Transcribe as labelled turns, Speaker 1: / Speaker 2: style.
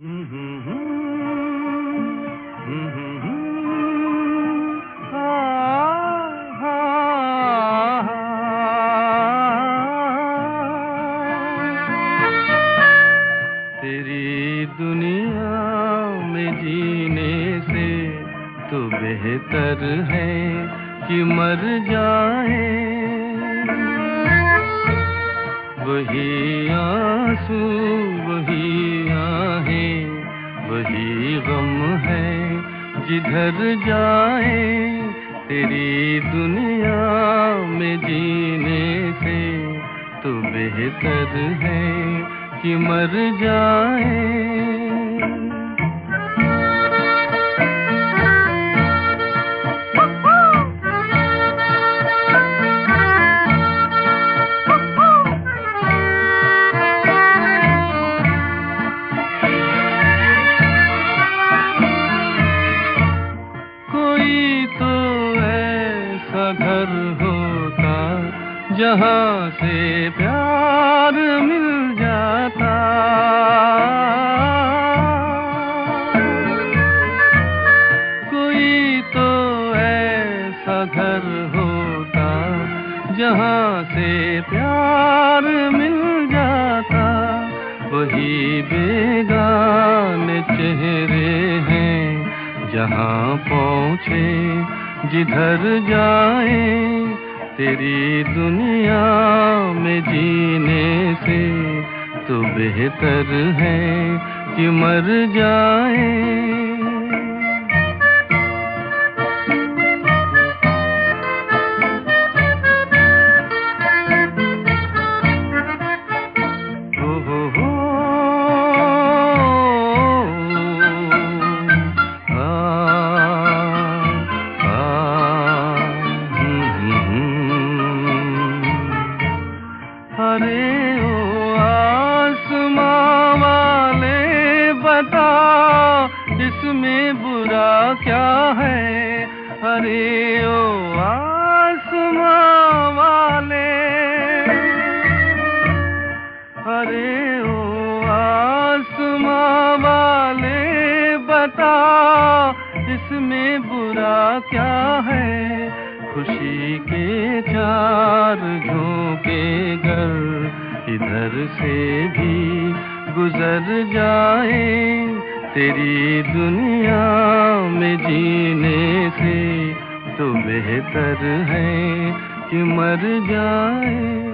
Speaker 1: तेरी दुनिया में जीने से तो बेहतर है कि मर जाए। वही आंसू वही आहें वही गम है जिधर जाए। तेरी दुनिया में जीने से तो बेहतर है कि मर जाए। कोई तो ऐसा घर होता जहाँ से प्यार मिल जाता। कोई तो ऐसा घर होता जहाँ से प्यार मिल जाता। वही बेगाने चेहरे हैं जहाँ पहुँचे जिधर जाए। तेरी दुनिया में जीने से तो बेहतर है कि मर जाए। अरे ओ आसमां वाले बता इसमें बुरा क्या है। अरे ओ आसमां वाले, अरे ओ आसमां वाले बता इसमें बुरा क्या है। खुशी के चार झोंके गर इधर से भी गुजर जाए। तेरी दुनिया में जीने से तो बेहतर है कि मर जाए।